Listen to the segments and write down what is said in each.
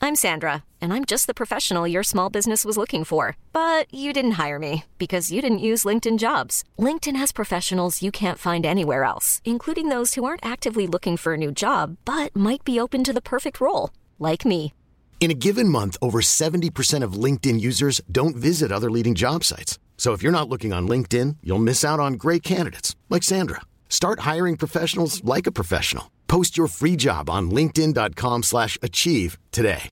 I'm Sandra, and I'm just the professional your small business was looking for. But you didn't hire me because you didn't use LinkedIn Jobs. LinkedIn has professionals you can't find anywhere else, including those who aren't actively looking for a new job, but might be open to the perfect role, like me. In a given month, over 70% of LinkedIn users don't visit other leading job sites. So if you're not looking on LinkedIn, you'll miss out on great candidates like Sandra. Start hiring professionals like a professional. Post your free job on linkedin.com/achieve today.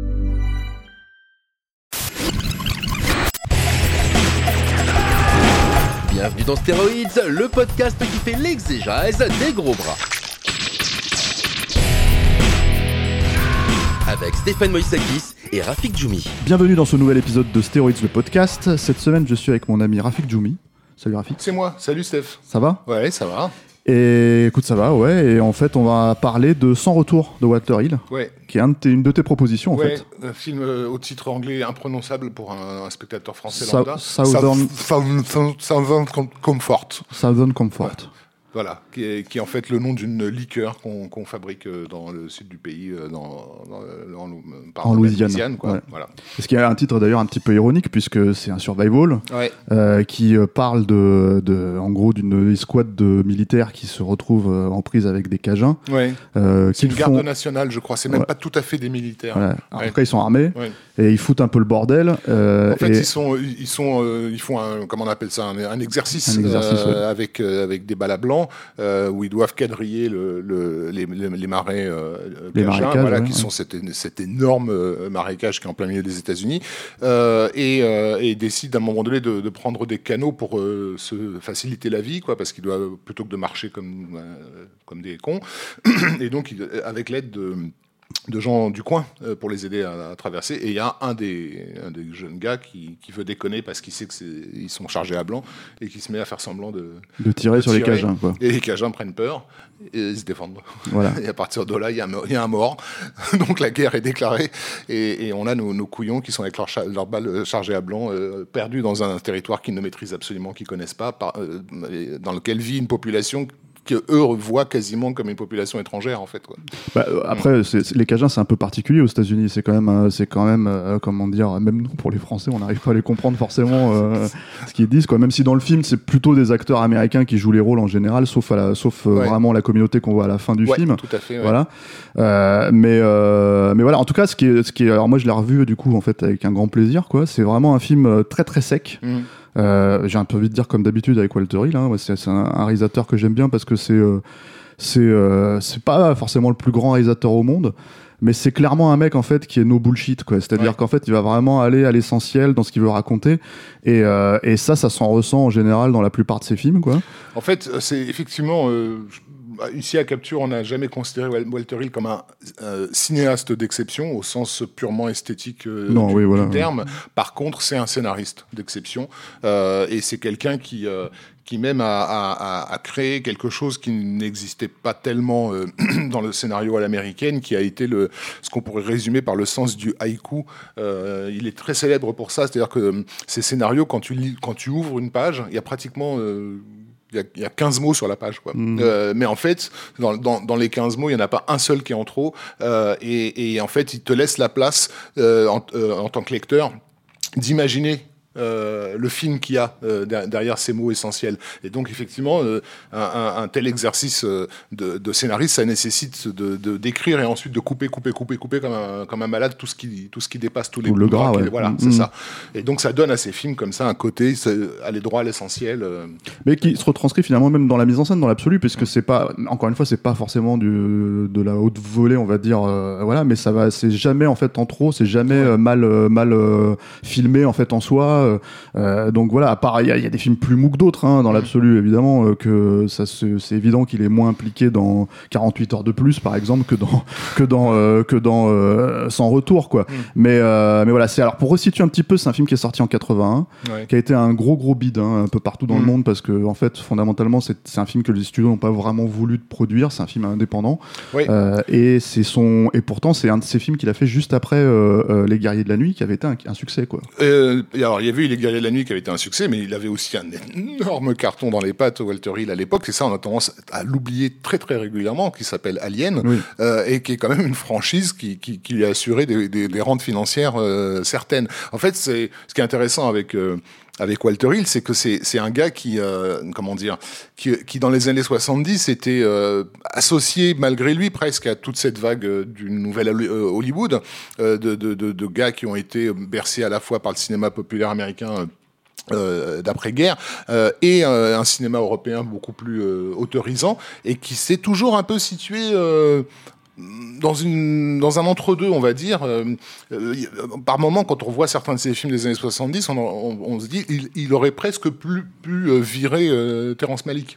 Bienvenue dans Stéroïdes, le podcast qui fait l'exégèse des gros bras. Avec Stéphane Moïsakis et Rafik Djoumi. Bienvenue dans ce nouvel épisode de Stéroïdes, le podcast. Cette semaine, je suis avec mon ami Rafik Djoumi. Salut Rafik. C'est moi, salut Steph. Ça va ? Ouais, ça va. Et écoute, ça va, ouais. Et en fait, on va parler de Sans retour de Walter Hill, qui est une de tes propositions, en fait. Un film au titre anglais imprononçable pour un spectateur français lambda. Southern Comfort. Southern Comfort. Ouais. Voilà, qui est en fait le nom d'une liqueur qu'on fabrique dans le sud du pays, en Louisiane. Quoi. Ouais. Voilà. Ce qui a un titre d'ailleurs un petit peu ironique, puisque c'est un survival qui parle en gros d'une escouade de militaires qui se retrouvent en prise avec des Cajuns. Ouais. C'est une garde nationale, je crois. C'est même pas tout à fait des militaires. Voilà. En tout cas, ils sont armés et ils foutent un peu le bordel. En fait, ils font comment on appelle ça, un exercice avec des balles à blanc. Où ils doivent quadriller les marais Cajuns, qui sont cet énorme marécage qui est en plein milieu des États-Unis, et décident à un moment donné de prendre des canaux pour se faciliter la vie, quoi, parce qu'ils doivent, plutôt que de marcher comme des cons, et donc avec l'aide de gens du coin pour les aider à traverser. Et il y a un des jeunes gars qui veut déconner parce qu'il sait qu'ils sont chargés à blanc et qui se met à faire semblant de tirer sur les Cajuns, quoi. Et les Cajuns prennent peur et ils se défendent. Voilà. Et à partir de là, il y a un mort. Donc la guerre est déclarée et on a nos couillons qui sont avec leurs balles chargées à blanc, perdus dans un territoire qu'ils ne maîtrisent absolument, qu'ils ne connaissent pas, dans lequel vit une population qu'eux voient quasiment comme une population étrangère, en fait, quoi. Après, les Cajuns, c'est un peu particulier aux États-Unis. C'est quand même comment dire, même nous, pour les Français, on n'arrive pas à les comprendre forcément ce qu'ils disent, quoi. Même si dans le film, c'est plutôt des acteurs américains qui jouent les rôles en général, sauf vraiment la communauté qu'on voit à la fin du film. Tout à fait. Ouais. Voilà. Mais voilà. En tout cas, ce qui est, alors moi, je l'ai revu du coup en fait avec un grand plaisir, quoi. C'est vraiment un film très très sec. J'ai un peu envie de dire comme d'habitude avec Walter Hill, hein. C'est un réalisateur que j'aime bien parce que c'est pas forcément le plus grand réalisateur au monde, mais c'est clairement un mec en fait qui est no bullshit, quoi. C'est-à-dire qu'en fait il va vraiment aller à l'essentiel dans ce qu'il veut raconter, et ça s'en ressent en général dans la plupart de ses films, quoi. En fait, c'est effectivement ici à Capture, on n'a jamais considéré Walter Hill comme un cinéaste d'exception au sens purement esthétique du terme. Par contre, c'est un scénariste d'exception, et c'est quelqu'un qui même a créé quelque chose qui n'existait pas tellement dans le scénario à l'américaine, qui a été ce qu'on pourrait résumer par le sens du haïku. Il est très célèbre pour ça, c'est-à-dire que ces scénarios, quand tu ouvres une page, il y a pratiquement... Il y a 15 mots sur la page, quoi. Mais en fait, dans les 15 mots, il n'y en a pas un seul qui est en trop. Et en fait, il te laisse la place, en tant que lecteur, d'imaginer le film qu'il y a derrière ces mots essentiels. Et donc, effectivement, un tel exercice de scénariste, ça nécessite de d'écrire et ensuite de couper comme un malade tout ce qui dépasse tous les le gras. Voilà, c'est ça. Et donc, ça donne à ces films comme ça un côté aller droit à l'essentiel. Mais qui se retranscrit finalement même dans la mise en scène, dans l'absolu, puisque c'est pas, encore une fois, c'est pas forcément de la haute volée, on va dire, voilà, mais c'est jamais en fait en trop, c'est jamais mal filmé en fait en soi. Donc voilà, à part il y a des films plus mous que d'autres, hein, dans l'absolu évidemment, que ça c'est évident qu'il est moins impliqué dans 48 heures de plus par exemple que dans Sans retour, quoi. Mais voilà, alors pour resituer un petit peu, c'est un film qui est sorti en 81, qui a été un gros bide, hein, un peu partout dans le monde, parce que en fait fondamentalement c'est un film que les studios n'ont pas vraiment voulu produire, c'est un film indépendant, et pourtant c'est un de ces films qu'il a fait juste après Les Guerriers de la Nuit, qui avait été un succès, quoi. Alors il y avait eu Les Guerriers de la Nuit qui avait été un succès, mais il avait aussi un énorme carton dans les pattes, Walter Hill, à l'époque. Et ça, on a tendance à l'oublier très très régulièrement, qui s'appelle Alien, et qui est quand même une franchise qui lui a assuré des rentes financières certaines. En fait, ce qui est intéressant avec Walter Hill, c'est que c'est un gars qui dans les années 70 était associé malgré lui presque à toute cette vague du nouvel Hollywood, de gars qui ont été bercés à la fois par le cinéma populaire américain d'après-guerre et un cinéma européen beaucoup plus autorisant, et qui s'est toujours un peu situé dans un entre-deux, on va dire. Par moment, quand on voit certains de ces films des années 70, on se dit il aurait presque pu virer Terrence Malick.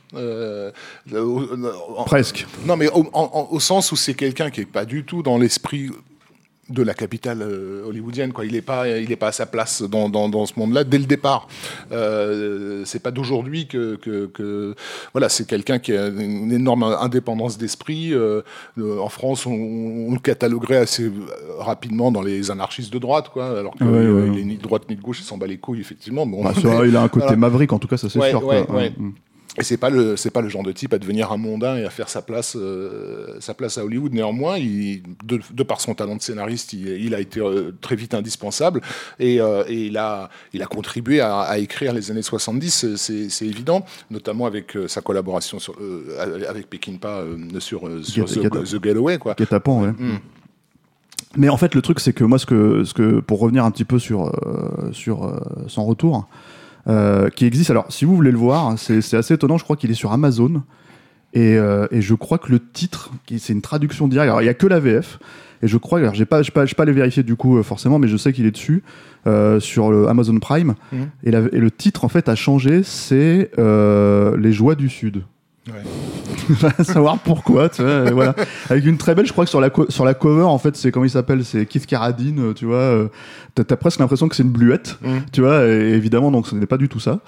Presque. Non, mais au sens où c'est quelqu'un qui est pas du tout dans l'esprit de la capitale hollywoodienne, quoi. Il est pas à sa place dans ce monde-là dès le départ. C'est pas d'aujourd'hui que voilà, c'est quelqu'un qui a une énorme indépendance d'esprit. En France, on le cataloguerait assez rapidement dans les anarchistes de droite, quoi. Alors qu'il est ni de droite ni de gauche, il s'en bat les couilles, effectivement. Bon, il a un côté maverick, en tout cas, ça c'est sûr. Et c'est pas le genre de type à devenir un mondain et à faire sa place à Hollywood. Néanmoins, de par son talent de scénariste, il a été très vite indispensable, et il a contribué à écrire les années 70, c'est évident, notamment avec sa collaboration avec Peckinpah sur The Getaway, quoi. Guet-apens, ouais. Mais en fait, le truc, c'est que moi, pour revenir un petit peu sur Sans Retour, qui existe. Alors, si vous voulez le voir, c'est assez étonnant. Je crois qu'il est sur Amazon. Et je crois que le titre, c'est une traduction directe. Alors, il n'y a que la VF. Et je crois, alors, j'ai pas les vérifier du coup, forcément, mais je sais qu'il est dessus, sur le Amazon Prime. Et le titre, en fait, a changé. C'est Les Joies du Sud. Ouais. Savoir pourquoi, tu vois, voilà. Avec une très belle, je crois que sur la cover, en fait, c'est comment il s'appelle, c'est Keith Carradine, tu vois. T'as presque l'impression que c'est une bluette, tu vois. Et évidemment, donc ce n'est pas du tout ça.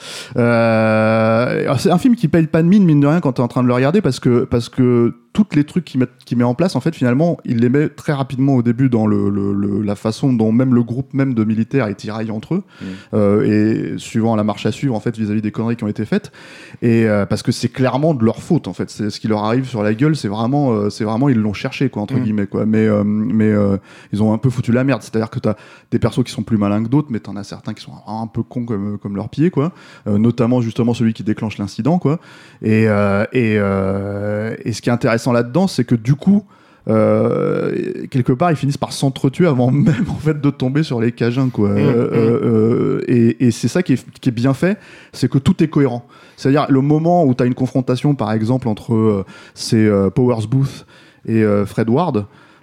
C'est un film qui paye pas de mine de rien quand t'es en train de le regarder, parce que tous les trucs qu'il met en place, en fait, finalement, il les met très rapidement au début dans la façon dont même le groupe même de militaires est tiraillé entre eux, et suivant la marche à suivre, en fait, vis-à-vis des conneries qui ont été faites, et parce que c'est clairement de leur faute, en fait. C'est ce qui leur arrive sur la gueule, c'est vraiment ils l'ont cherché, quoi, entre guillemets, quoi. Mais ils ont un peu foutu la merde. C'est-à-dire que t'as des persos qui sont plus malins que d'autres, mais t'en as certains qui sont un peu cons comme leurs pieds, quoi. Notamment justement celui qui déclenche l'incident, quoi. Et ce qui est intéressant là-dedans, c'est que du coup, quelque part, ils finissent par s'entretuer avant même, en fait, de tomber sur les Cajuns, quoi. Et c'est ça qui est bien fait, c'est que tout est cohérent. C'est-à-dire le moment où tu as une confrontation, par exemple, entre Powers Booth et Fred Ward,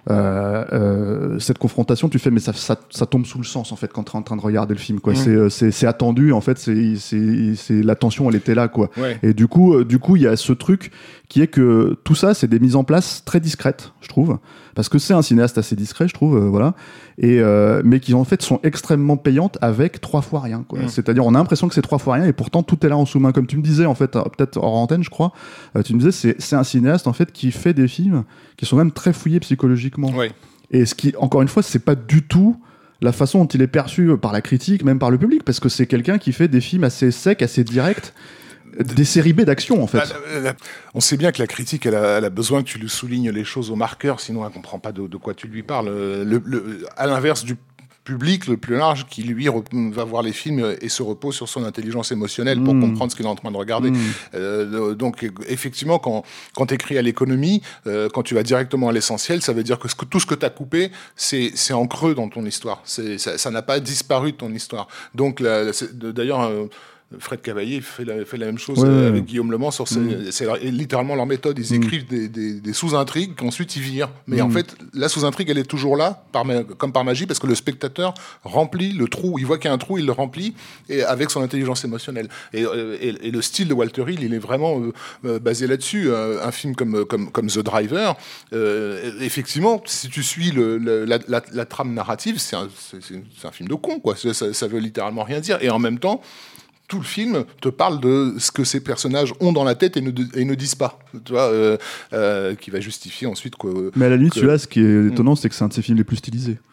cette confrontation, tu fais, mais ça tombe sous le sens, en fait, quand tu es en train de regarder le film, quoi. C'est attendu, en fait, la tension, elle était là, quoi. Ouais. Et du coup, il y a ce truc qui est que tout ça, c'est des mises en place très discrètes, je trouve, parce que c'est un cinéaste assez discret, je trouve, voilà, mais qui en fait sont extrêmement payantes avec 3 fois rien, quoi. C'est-à-dire, on a l'impression que c'est 3 fois rien, et pourtant tout est là en sous-main, comme tu me disais, en fait, peut-être hors antenne, je crois. Tu me disais, c'est un cinéaste, en fait, qui fait des films qui sont même très fouillés psychologiquement. Ouais. Et ce qui, encore une fois, c'est pas du tout la façon dont il est perçu par la critique, même par le public, parce que c'est quelqu'un qui fait des films assez secs, assez directs, des séries B d'action, en fait. On sait bien que la critique, elle a besoin que tu lui soulignes les choses au marqueur, sinon elle comprend pas de quoi tu lui parles. À l'inverse du public le plus large, qui lui va voir les films et se repose sur son intelligence émotionnelle pour comprendre ce qu'il est en train de regarder. Donc effectivement, quand tu écris à l'économie, quand tu vas directement à l'essentiel, ça veut dire que tout ce que tu as coupé, c'est en creux dans ton histoire. Ça n'a pas disparu de ton histoire. Donc d'ailleurs, Fred Cavaillé fait la même chose avec Guillaume Le Mans. C'est littéralement leur méthode. Ils écrivent des sous-intrigues qu'ensuite ils virent. Mais en fait, la sous-intrigue, elle est toujours là, comme par magie, parce que le spectateur remplit le trou. Il voit qu'il y a un trou, il le remplit, et avec son intelligence émotionnelle. Et le style de Walter Hill, il est vraiment basé là-dessus. Un film comme The Driver, effectivement, si tu suis la trame narrative, c'est un film de con, quoi. Ça veut littéralement rien dire. Et en même temps, tout le film te parle de ce que ces personnages ont dans la tête et ne disent pas, tu vois, qui va justifier ensuite quoi. Mais à la limite, celui-là, ce qui est étonnant, c'est que c'est un de ses films les plus stylisés.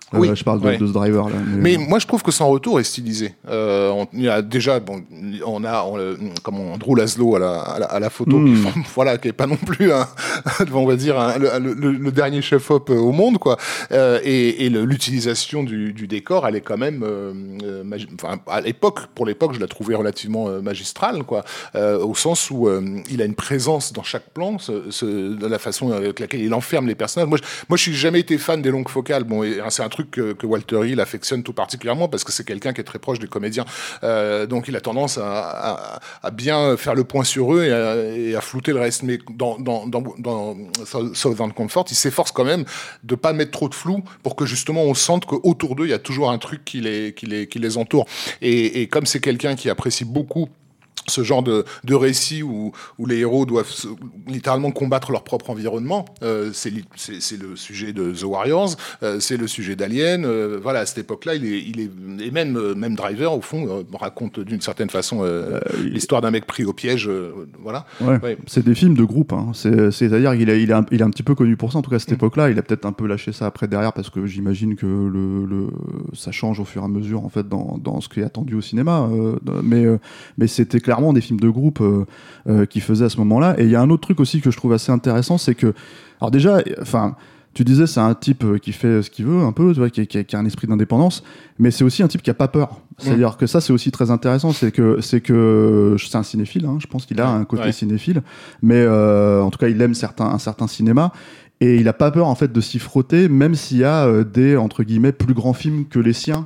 Oui, je parle de ce driver là. Mais moi je trouve que Sans Retour est stylisé. Il y a déjà Andrew Laszlo à la photo, qui est pas non plus on va dire le dernier chef-op au monde quoi. Et l'utilisation du décor, elle est quand même pour l'époque je la trouvais relativement magistrale quoi. Au sens où il a une présence dans chaque plan, de la façon avec laquelle il enferme les personnages. Moi je suis jamais été fan des longues focales. Bon, c'est un truc que Walter Hill affectionne tout particulièrement parce que c'est quelqu'un qui est très proche des comédiens. Donc il a tendance à bien faire le point sur eux et à flouter le reste. Mais dans Southern Comfort, il s'efforce quand même de pas mettre trop de flou pour que justement on sente qu'autour d'eux, il y a toujours un truc qui les entoure. Et comme c'est quelqu'un qui apprécie beaucoup ce genre de récit où les héros doivent littéralement combattre leur propre environnement, c'est le sujet de The Warriors, c'est le sujet d'Alien. À cette époque-là, il est et même Driver au fond raconte d'une certaine façon l'histoire d'un mec pris au piège. Ouais. C'est des films de groupe. Hein. C'est-à-dire qu'il est un petit peu connu pour ça. En tout cas, à cette époque-là, il a peut-être un peu lâché ça après derrière parce que j'imagine que ça change au fur et à mesure en fait dans ce qui est attendu au cinéma. Mais c'était clairement des films de groupe qui faisaient à ce moment-là. Et il y a un autre truc aussi que je trouve assez intéressant, c'est que, alors déjà, tu disais c'est un type qui fait ce qu'il veut un peu, tu vois, qui a un esprit d'indépendance, mais c'est aussi un type qui a pas peur. C'est-à-dire que ça c'est aussi très intéressant, c'est que c'est un cinéphile, hein, je pense qu'il a un côté cinéphile, mais en tout cas il aime un certain cinéma. Et il a pas peur en fait de s'y frotter, même s'il y a des entre guillemets plus grands films que les siens.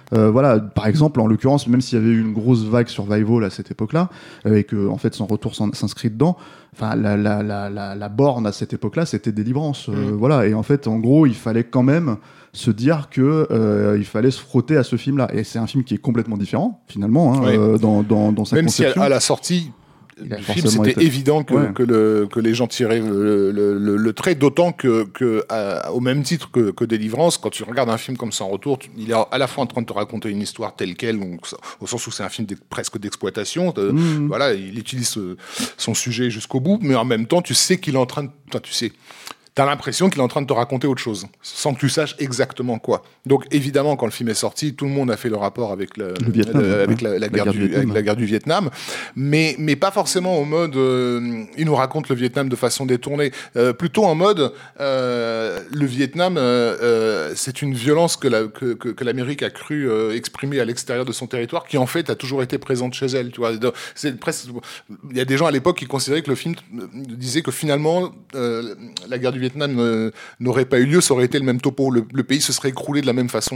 Par exemple, en l'occurrence, même s'il y avait eu une grosse vague survival à cette époque-là, et que en fait Sans Retour s'inscrit dedans. Enfin, la borne à cette époque-là, c'était Délivrance. Et en fait, en gros, il fallait quand même se dire que il fallait se frotter à ce film-là. Et c'est un film qui est complètement différent finalement dans sa même conception. Même si à la sortie du film, c'était évident que les gens tiraient le trait, d'autant que au même titre que Délivrance, quand tu regardes un film comme Sans Retour, il est à la fois en train de te raconter une histoire telle qu'elle, donc, au sens où c'est un film presque d'exploitation, il utilise son sujet jusqu'au bout, mais en même temps, tu sais qu'il est en train de... T'as l'impression qu'il est en train de te raconter autre chose, sans que tu saches exactement quoi. Donc évidemment, quand le film est sorti, tout le monde a fait le rapport avec la guerre du Vietnam, mais pas forcément au mode il nous raconte le Vietnam de façon détournée, plutôt en mode le Vietnam c'est une violence que l'Amérique a cru exprimer à l'extérieur de son territoire, qui en fait a toujours été présente chez elle. Tu vois, c'est presque, il y a des gens à l'époque qui considéraient que le film disait que finalement la guerre du Vietnam n'aurait pas eu lieu, ça aurait été le même topo, le pays se serait écroulé de la même façon,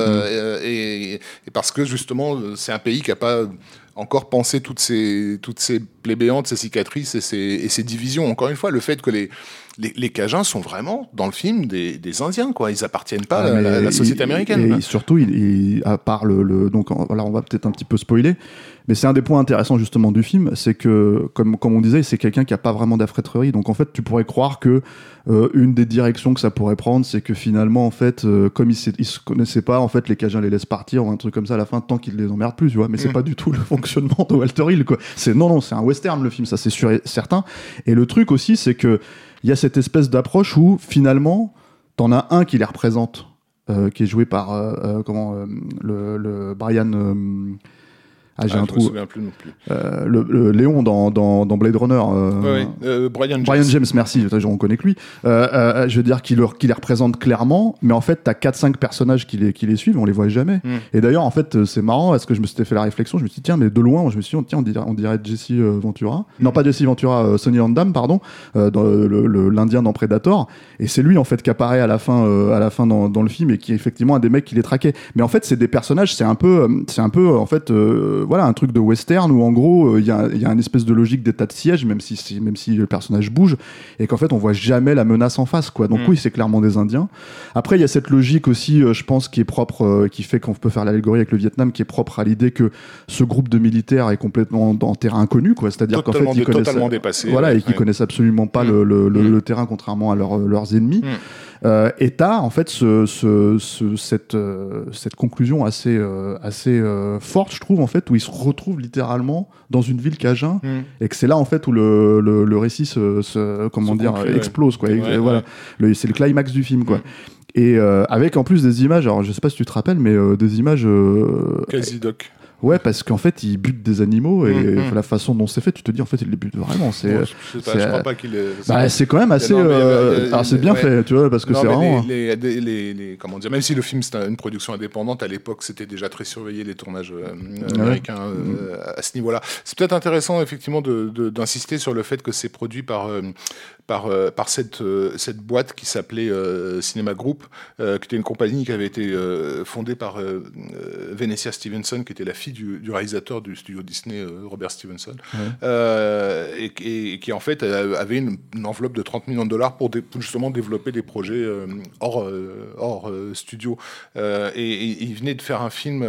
et parce que justement c'est un pays qui n'a pas encore pensé toutes ces plaies béantes, ces cicatrices et ces divisions. Encore une fois, le fait que les Cajuns sont vraiment dans le film des Indiens, quoi. Ils appartiennent pas à la société américaine. Et surtout, à part donc on va peut-être un petit peu spoiler, mais c'est un des points intéressants justement du film, c'est que comme on disait, c'est quelqu'un qui a pas vraiment d'affrêterie. Donc en fait, tu pourrais croire que une des directions que ça pourrait prendre, c'est que finalement en fait, comme ils se connaissaient pas, en fait les Cajuns les laissent partir ou un truc comme ça à la fin, tant qu'ils les emmerdent plus, tu vois. Mais c'est pas du tout le fonctionnement de Walter Hill, quoi. C'est un western le film, ça c'est sûr et certain. Et le truc aussi, c'est que il y a cette espèce d'approche où finalement t'en as un qui les représente, qui est joué par le Brian j'ai un trou. Je me souviens plus non plus. Le Léon dans Blade Runner. Brian James, merci. On connaît que lui. Je veux dire qu'il les représente clairement, mais en fait, t'as 4-5 personnages qui les suivent, on les voit jamais. Et d'ailleurs, en fait, c'est marrant parce que je me suis fait la réflexion. Je me suis dit, tiens, mais de loin, je me suis dit, tiens, on dirait Jesse Ventura. Non, pas Jesse Ventura, Sonny Landham, pardon, dans l'Indien dans Predator. Et c'est lui, en fait, qui apparaît à la fin dans le film et qui est effectivement un des mecs qui les traquait. Mais en fait, c'est des personnages, c'est un peu, en fait, un truc de western où en gros il y a une espèce de logique d'état de siège, même si le personnage bouge, et qu'en fait on voit jamais la menace en face, quoi. Donc oui, c'est clairement des Indiens. Après il y a cette logique aussi, je pense, qui est propre, qui fait qu'on peut faire l'allégorie avec le Vietnam, qui est propre à l'idée que ce groupe de militaires est complètement en terrain inconnu, quoi. C'est-à-dire qu'en fait ils connaissent, totalement dépassé, et qu'ils connaissent absolument pas le terrain, contrairement à leurs ennemis. Et t'as en fait cette conclusion assez forte, je trouve, en fait, où ils se retrouvent littéralement dans une ville cajun, et que c'est là en fait où le récit explose, quoi. C'est le climax du film, quoi. Et avec en plus des images, alors je sais pas si tu te rappelles, mais des images quasi doc. Ouais, parce qu'en fait, il bute des animaux et la façon dont c'est fait, tu te dis en fait, il les bute vraiment. Je crois pas qu'il est. Bah, c'est quand même assez. Alors c'est bien fait, tu vois, parce que c'est vraiment. Comment dire, même si le film c'était une production indépendante, à l'époque, c'était déjà très surveillé les tournages américains à ce niveau-là. C'est peut-être intéressant effectivement d'insister sur le fait que c'est produit par cette boîte qui s'appelait Cinema Group, qui était une compagnie qui avait été fondée par Venetia Stevenson, qui était la fille du réalisateur du studio Disney, Robert Stevenson, et qui en fait avait une enveloppe de $30 millions pour justement développer des projets hors studio. Et il venait de faire un film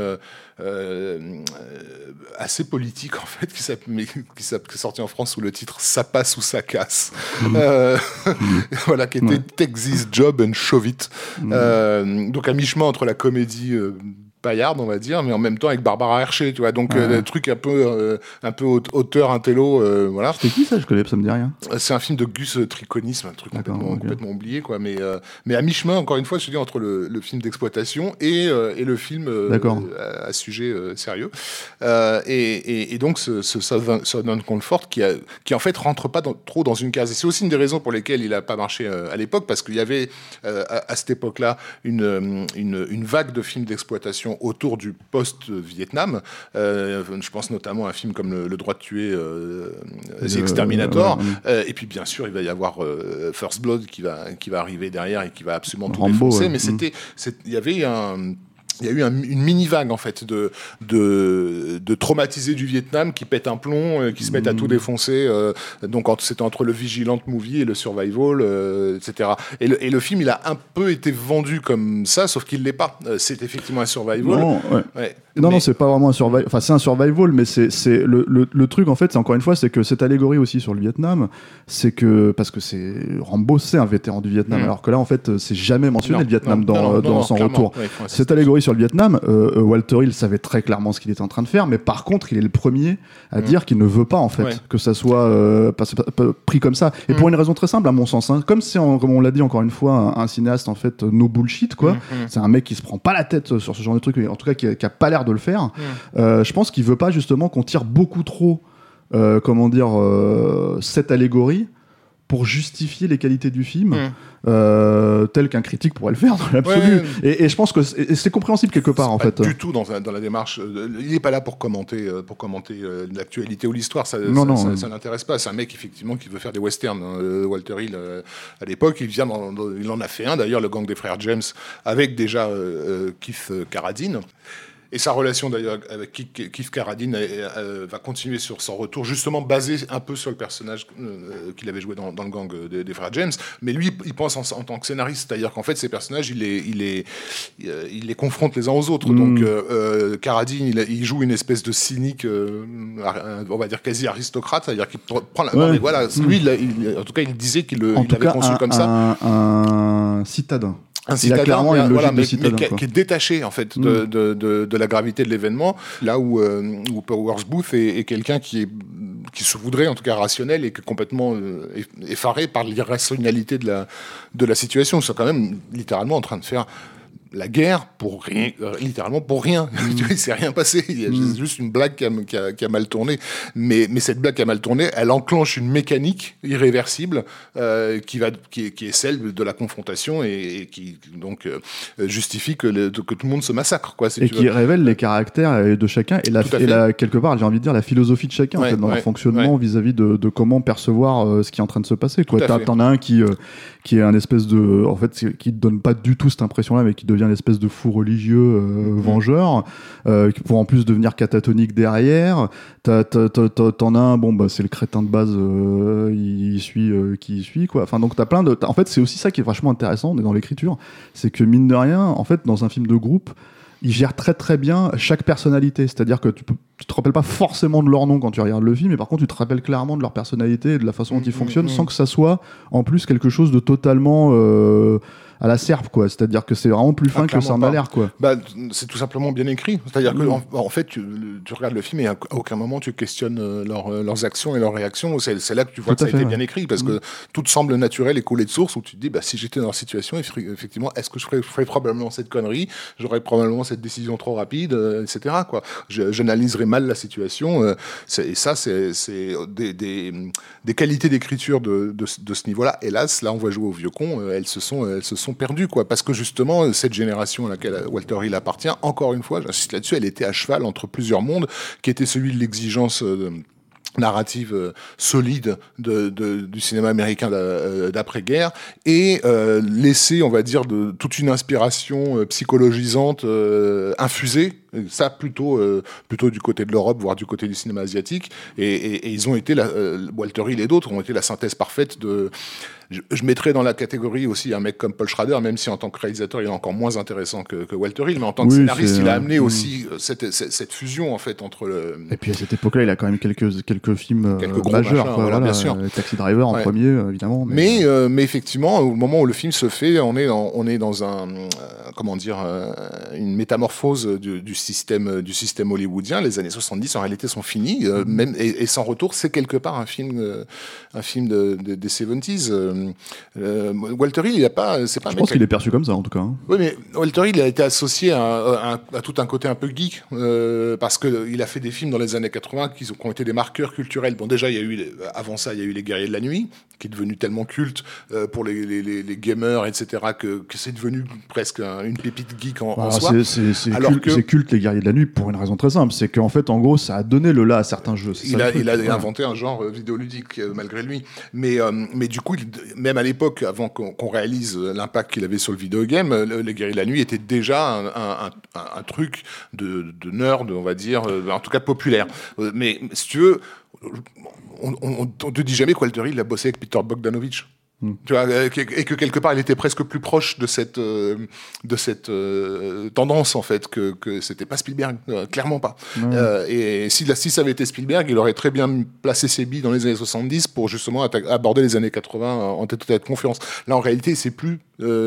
assez politique en fait, qui est sorti en France sous le titre Ça passe ou ça casse. Voilà, qui était Take This Job and Shove It. Donc à mi-chemin entre la comédie paillarde, on va dire, mais en même temps avec Barbara Hershey, tu vois, donc le truc un peu auteur, intello, voilà. C'était qui ça? Je connais, ça me dit rien. C'est un film de Gus Triconis, un truc complètement oublié, quoi, mais à mi-chemin, encore une fois, je te dis, entre le film d'exploitation et le film à sujet sérieux. Et donc ce Southern Comfort qui en fait rentre pas trop dans une case. Et c'est aussi une des raisons pour lesquelles il a pas marché à l'époque, parce qu'il y avait à cette époque-là une vague de films d'exploitation autour du post-Vietnam. Je pense notamment à un film comme Le droit de tuer, The Exterminator. Et puis bien sûr, il va y avoir First Blood qui va arriver derrière et qui va absolument tout défoncer. Mais il y avait il y a eu une mini-vague, en fait, de traumatisés du Vietnam qui pètent un plomb, qui se mettent à tout défoncer. Donc, c'était entre le Vigilant Movie et le Survival, etc. Et le film, il a un peu été vendu comme ça, sauf qu'il ne l'est pas. C'est effectivement un Survival. Non, c'est pas vraiment un Survival. Enfin, c'est un Survival, mais c'est le truc, en fait, c'est encore une fois, c'est que cette allégorie aussi sur le Vietnam, c'est que, parce que Rambo, c'est un vétéran du Vietnam, alors que là, en fait, c'est jamais mentionné le Vietnam dans son retour. Cette allégorie sur le Vietnam, Walter Hill savait très clairement ce qu'il était en train de faire, mais par contre, il est le premier à dire qu'il ne veut pas, en fait, que ça soit pris comme ça. Et pour une raison très simple, à mon sens, hein, comme on l'a dit encore une fois, un cinéaste, en fait, no bullshit, quoi. C'est un mec qui se prend pas la tête sur ce genre de truc, en tout cas, qui a pas l'air de le faire. Je pense qu'il veut pas, justement, qu'on tire beaucoup trop, cette allégorie pour justifier les qualités du film, tel qu'un critique pourrait le faire dans l'absolu. Et je pense que c'est compréhensible quelque part, en fait. Du tout dans la démarche. Il n'est pas là pour commenter l'actualité ou l'histoire. Ça l'intéresse pas. C'est un mec, effectivement, qui veut faire des westerns. Walter Hill, à l'époque, il en a fait un, d'ailleurs, le gang des frères James, avec déjà Keith Carradine. Et sa relation d'ailleurs avec Keith Carradine va continuer sur son retour, justement basé un peu sur le personnage qu'il avait joué dans le gang des frères James. Mais lui, il pense en tant que scénariste, c'est-à-dire qu'en fait, ces personnages, il les confronte les uns aux autres. Donc, Carradine, il joue une espèce de cynique, on va dire quasi aristocrate, c'est-à-dire qu'il prend la main. Mais voilà, lui, en tout cas, il disait qu'il l'avait conçu comme ça. Un citadin. Un citadin, mais qui est détaché en fait de la gravité de l'événement, là où Powers Booth est quelqu'un qui se voudrait en tout cas rationnel et qui est complètement effaré par l'irrationalité de la situation. C'est quand même littéralement en train de faire la guerre pour rien, littéralement pour rien. Il s'est rien passé. Il y a juste une blague qui a mal tourné. Mais cette blague qui a mal tourné, elle enclenche une mécanique irréversible qui est celle de la confrontation et qui donc justifie que tout le monde se massacre, quoi. Qui révèle les caractères de chacun et quelque part, j'ai envie de dire, la philosophie de chacun en fait, dans leur fonctionnement vis-à-vis de comment percevoir ce qui est en train de se passer, quoi. T'en as un qui est un espèce de, en fait, qui donne pas du tout cette impression-là, mais qui devient une espèce de fou religieux vengeur, qui pourra en plus devenir catatonique derrière. T'en as un, c'est le crétin de base, il suit qui suit, quoi. Enfin, donc t'as plein de. En fait, c'est aussi ça qui est vachement intéressant dans l'écriture, c'est que mine de rien, en fait, dans un film de groupe, il gère très très bien chaque personnalité, c'est-à-dire que tu te rappelles pas forcément de leur nom quand tu regardes le film, mais par contre tu te rappelles clairement de leur personnalité et de la façon dont ils fonctionnent, sans que ça soit en plus quelque chose de totalement la serpe, quoi. C'est-à-dire que c'est vraiment plus fin que ça en a l'air, quoi. Bah, c'est tout simplement bien écrit. C'est-à-dire que en fait, tu regardes le film et à aucun moment tu questionnes leurs actions et leurs réactions. C'est là que tu vois que ça a été bien écrit, parce que tout semble naturel et coulé de source, où tu te dis, bah, si j'étais dans leur situation, effectivement, est-ce que je ferais probablement cette connerie, j'aurais probablement cette décision trop rapide, etc., quoi. J'analyserais mal la situation. Et ça, c'est des qualités d'écriture de ce niveau-là. Hélas, là, on va jouer au vieux con. Elles se sont perdues, quoi, parce que justement, cette génération à laquelle Walter Hill appartient, encore une fois, j'insiste là-dessus, elle était à cheval entre plusieurs mondes, qui était celui de l'exigence narrative solide du cinéma américain d'après-guerre, et laisser, on va dire, toute une inspiration psychologisante infusée, ça plutôt du côté de l'Europe, voire du côté du cinéma asiatique, et ils ont été, Walter Hill et d'autres ont été la synthèse parfaite de... Je mettrais dans la catégorie aussi un mec comme Paul Schrader, même si en tant que réalisateur il est encore moins intéressant que Walter Hill, mais en tant que scénariste il a amené aussi cette fusion en fait entre le... Et puis à cette époque-là il a quand même quelques films majeurs, voilà, bien sûr. Taxi Driver en premier évidemment. Mais effectivement au moment où le film se fait, on est dans un une métamorphose du système hollywoodien. Les années 70 en réalité sont finies, même et Sans Retour c'est quelque part un film des 70s. Walter Hill, je pense qu'il est perçu comme ça en tout cas. Oui, mais Walter Hill a été associé à tout un côté un peu geek, parce qu'il a fait des films dans les années 80 qui ont été des marqueurs culturels. Bon, déjà, avant ça, il y a eu Les Guerriers de la Nuit, qui est devenu tellement culte pour les gamers, etc., que c'est devenu presque une pépite geek en soi. C'est culte, Les Guerriers de la Nuit, pour une raison très simple, c'est qu'en fait, en gros, ça a donné le là à certains jeux. Il a inventé un genre vidéoludique malgré lui, mais du coup, même à l'époque, avant qu'on réalise l'impact qu'il avait sur le vidéogame, Les Guerriers de la Nuit était déjà un truc de nerd, on va dire, en tout cas populaire. Mais si tu veux, on te dit jamais que Walter Hill a bossé avec Peter Bogdanovich. Tu vois, et que quelque part il était presque plus proche de cette tendance en fait que c'était pas Spielberg, clairement pas. Et si ça avait été Spielberg, il aurait très bien placé ses billes dans les années 70 pour justement aborder les années 80 en tête à tête confiance. Là en réalité c'est plus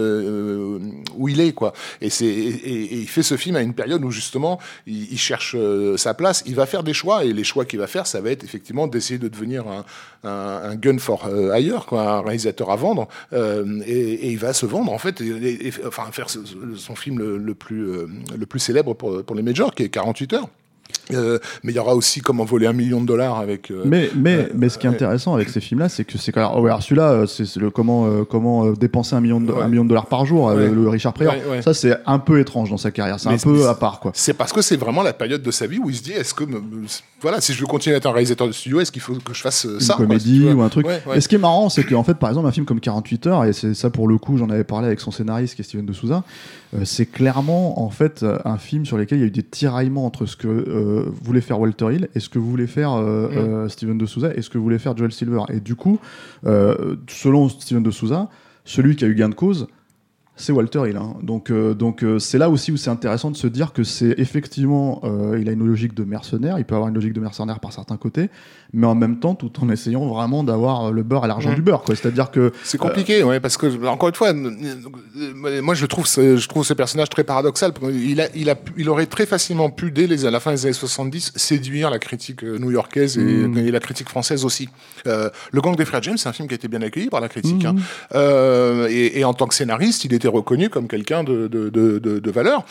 où il est, quoi. Et il fait ce film à une période où justement il cherche sa place. Il va faire des choix, et les choix qu'il va faire, ça va être effectivement d'essayer de devenir un gun for hire, quoi, un réalisateur à vendre, et il va se vendre en fait, enfin faire son film le plus célèbre pour les majors, qui est 48 heures. Mais il y aura aussi Comment voler $1 million avec. Mais ce qui est intéressant avec ces films-là, c'est que c'est quand même. Alors celui-là, c'est le comment dépenser $1 million par jour, le Richard Pryor. Ça, c'est un peu étrange dans sa carrière. C'est un peu à part, quoi. C'est parce que c'est vraiment la période de sa vie où il se dit, est-ce que voilà, si je veux continuer à être un réalisateur de studio, est-ce qu'il faut que je fasse ça, une comédie ou un truc. Et ce qui est marrant, c'est qu'en fait, par exemple, un film comme 48 heures, et c'est ça pour le coup, j'en avais parlé avec son scénariste, qui est Steven de Souza. C'est clairement en fait un film sur lequel il y a eu des tiraillements entre ce que voulait faire Walter Hill et ce que voulait faire Steven de Souza et ce que voulait faire Joel Silver. Et du coup, selon Steven de Souza, celui qui a eu gain de cause, c'est Walter Hill. Donc c'est là aussi où c'est intéressant de se dire que c'est effectivement, il a une logique de mercenaire, il peut avoir une logique de mercenaire par certains côtés, mais en même temps tout en essayant vraiment d'avoir le beurre à l'argent du beurre, quoi. C'est-à-dire que c'est compliqué, parce que encore une fois, moi je trouve ce personnage très paradoxal. Il aurait très facilement pu dès la fin des années 70 séduire la critique new-yorkaise et la critique française aussi. Le Gang des Frères James, c'est un film qui a été bien accueilli par la critique, et en tant que scénariste, il était reconnu comme quelqu'un de valeur.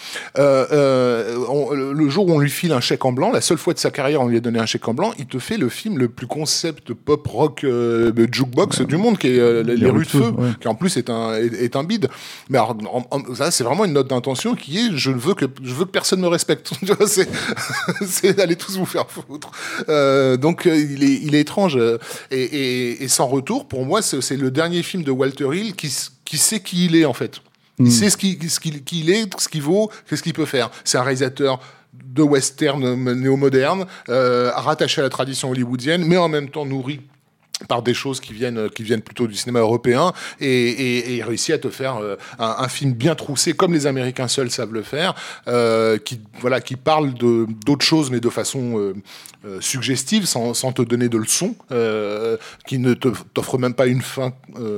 Le jour où on lui file un chèque en blanc, la seule fois de sa carrière on lui a donné un chèque en blanc, il te fait le film le plus concept pop rock jukebox du monde, qui est Les Rues de Feu, qui en plus est un bide. Mais alors, ça c'est vraiment une note d'intention qui est je veux que personne me respecte. C'est allez tous vous faire foutre. Donc il est étrange, et Sans Retour pour moi c'est le dernier film de Walter Hill qui sait qui il est en fait. Il sait qui il est, ce qu'il vaut, qu'est-ce qu'il peut faire. C'est un réalisateur de western néo-moderne, rattaché à la tradition hollywoodienne, mais en même temps nourri par des choses qui viennent plutôt du cinéma européen et il réussit à te faire un film bien troussé comme les Américains seuls savent le faire, qui parle d'autres choses mais de façon suggestive sans te donner de leçons, qui ne t'offre même pas une fin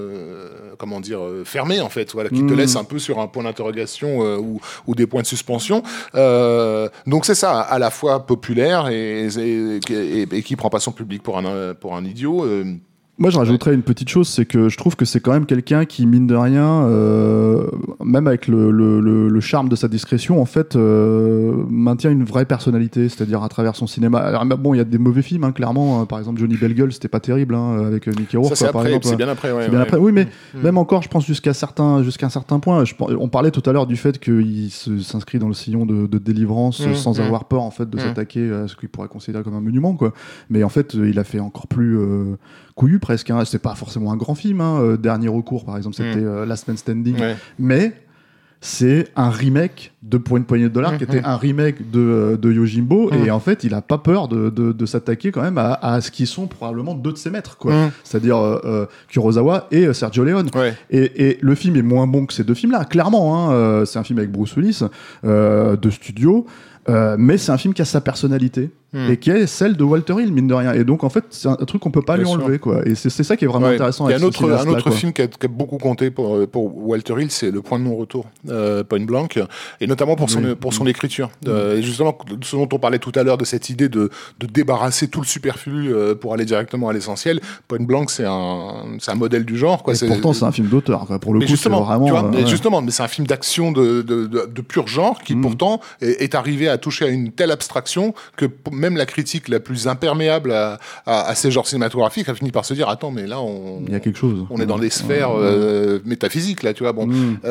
fermée en fait, qui te laisse un peu sur un point d'interrogation ou des points de suspension. Donc c'est ça, à la fois populaire et qui prend pas son public pour un idiot. Moi, je rajouterais une petite chose, c'est que je trouve que c'est quand même quelqu'un qui, mine de rien, même avec le charme de sa discrétion, en fait, maintient une vraie personnalité, c'est-à-dire à travers son cinéma. Alors, bon, il y a des mauvais films, hein, clairement. Par exemple, Johnny Bell Gueule, c'était pas terrible, hein, avec Mickey Rourke. Ça, par exemple. C'est bien après, ouais. C'est bien après, oui, mais même encore, je pense, jusqu'à un certain point. On parlait tout à l'heure du fait qu'il s'inscrit dans le sillon de délivrance sans avoir peur, en fait, de s'attaquer à ce qu'il pourrait considérer comme un monument, quoi. Mais en fait, il a fait encore plus couillu presque, hein. C'est pas forcément un grand film, hein. Dernier recours par exemple c'était Last Man Standing, mais c'est un remake pour une poignée de dollars qui était un remake de Yojimbo, et en fait il a pas peur de s'attaquer quand même à ce qui sont probablement deux de ses maîtres, quoi. C'est-à-dire Kurosawa et Sergio Leone, et le film est moins bon que ces deux films là, clairement, hein. C'est un film avec Bruce Willis, de studio, mais c'est un film qui a sa personnalité et qui est celle de Walter Hill, mine de rien, et donc en fait c'est un truc qu'on peut pas lui enlever, quoi. Et c'est ça qui est vraiment intéressant. Il y a un autre film qui a beaucoup compté pour Walter Hill, c'est Le Point de non-retour, Point Blank, et notamment pour son écriture. Et justement, ce dont on parlait tout à l'heure, de cette idée de débarrasser tout le superflu pour aller directement à l'essentiel. Point Blank, c'est un modèle du genre, quoi. Et pourtant c'est un film d'auteur, quoi. Pour le coup, c'est vraiment justement, mais c'est un film d'action de pur genre qui pourtant est arrivé à toucher à une telle abstraction que même la critique la plus imperméable à ces genres cinématographiques a fini par se dire attends, mais là il y a quelque chose, on est dans des sphères métaphysiques là, tu vois.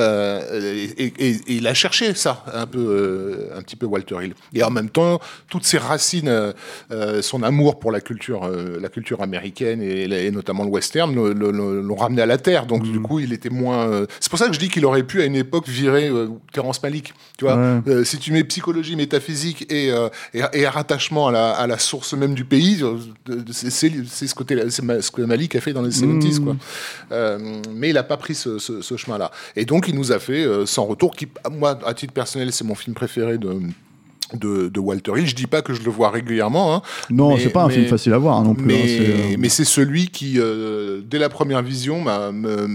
Et il a cherché ça un petit peu Walter Hill, et en même temps toutes ses racines, son amour pour la culture américaine et notamment le western l'ont ramené à la terre, donc du coup il était moins c'est pour ça que je dis qu'il aurait pu à une époque virer Terrence Malick, tu vois. Si tu mets psychologie, métaphysique et rattachement à la source même du pays, c'est ce côté-là, c'est ce que Malick a fait dans les 70s, quoi. Mais il a pas pris ce chemin-là, et donc il nous a fait Sans retour, qui moi à titre personnel c'est mon film préféré de Walter Hill. Je dis pas que je le vois régulièrement, hein, non, c'est pas un film facile à voir, hein, non plus, mais c'est celui qui dès la première vision m'a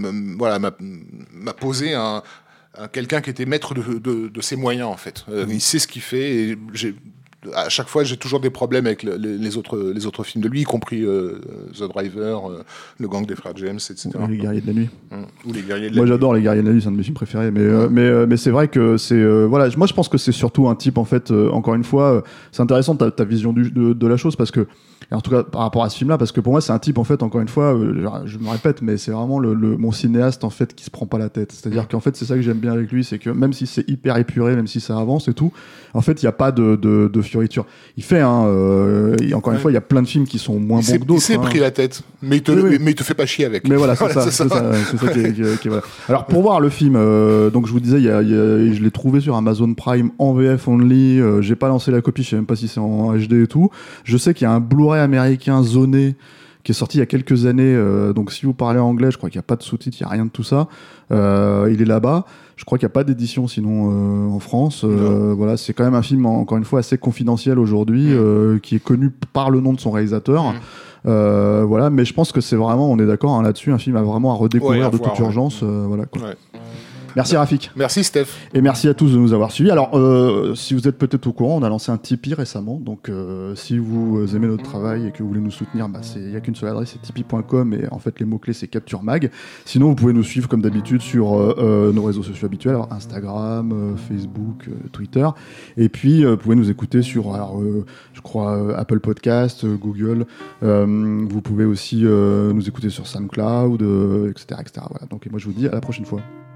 posé quelqu'un qui était maître de ses moyens, en fait. Il sait ce qu'il fait, et à chaque fois, j'ai toujours des problèmes avec les autres films de lui, y compris The Driver, Le Gang des frères James, etc. Les Guerriers de la Nuit. Ou Les Guerriers de la Nuit. Moi, j'adore Les Guerriers de la Nuit, c'est un de mes films préférés. Mais c'est vrai que c'est voilà. Moi, je pense que c'est surtout un type, en fait. Encore une fois, c'est intéressant ta vision de la chose, parce que, en tout cas par rapport à ce film-là, parce que pour moi, c'est un type, en fait, encore une fois, je me répète, mais c'est vraiment mon cinéaste, en fait, qui se prend pas la tête. C'est-à-dire qu'en fait, c'est ça que j'aime bien avec lui, c'est que même si c'est hyper épuré, même si ça avance et tout, en fait, il y a pas de fioriture. Il fait encore une fois, il y a plein de films qui sont moins bons que d'autres. Il s'est pris la tête, mais il te fait pas chier avec. Mais voilà, c'est ça qui est voilà. Alors, pour voir le film, donc je vous disais, je l'ai trouvé sur Amazon Prime en VF only. J'ai pas lancé la copie, je sais même pas si c'est en HD et tout. Je sais qu'il y a un Blu-ray américain zoné qui est sorti il y a quelques années, donc si vous parlez anglais, je crois qu'il n'y a pas de sous-titres, il n'y a rien de tout ça. Il est là-bas. Je crois qu'il n'y a pas d'édition sinon en France. Voilà, c'est quand même un film, encore une fois, assez confidentiel aujourd'hui, qui est connu par le nom de son réalisateur. Voilà, mais je pense que c'est vraiment, on est d'accord, hein, là-dessus, un film à redécouvrir de toute urgence. Voilà, quoi. Merci Rafik. Merci Steph. Et merci à tous de nous avoir suivis. Alors, si vous êtes peut-être au courant, on a lancé un Tipeee récemment. Donc, si vous aimez notre travail et que vous voulez nous soutenir, il n'y a qu'une seule adresse, c'est tipeee.com. Et en fait, les mots-clés, c'est Capture Mag. Sinon, vous pouvez nous suivre comme d'habitude sur nos réseaux sociaux habituels, alors Instagram, Facebook, Twitter. Et puis, vous pouvez nous écouter sur, je crois, Apple Podcast, Google. Vous pouvez aussi nous écouter sur SoundCloud, etc., etc. Voilà. Donc, moi, je vous dis à la prochaine fois.